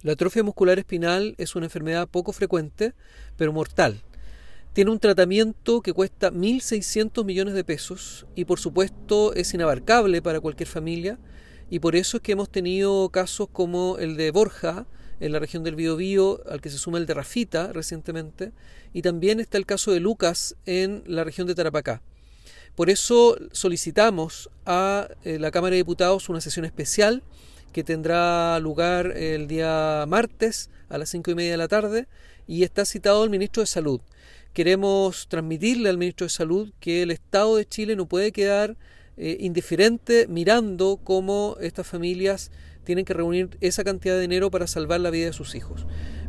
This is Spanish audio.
La atrofia muscular espinal es una enfermedad poco frecuente, pero mortal. Tiene un tratamiento que cuesta 1.600 millones de pesos y por supuesto es inabarcable para cualquier familia, y por eso es que hemos tenido casos como el de Borja en la región del Biobío, al que se suma el de Rafita recientemente, y también está el caso de Lucas en la región de Tarapacá. Por eso solicitamos a la Cámara de Diputados una sesión especial que tendrá lugar el día martes a las 5:30 de la tarde, y está citado el ministro de Salud. Queremos transmitirle al ministro de Salud que el Estado de Chile no puede quedar indiferente mirando cómo estas familias tienen que reunir esa cantidad de dinero para salvar la vida de sus hijos.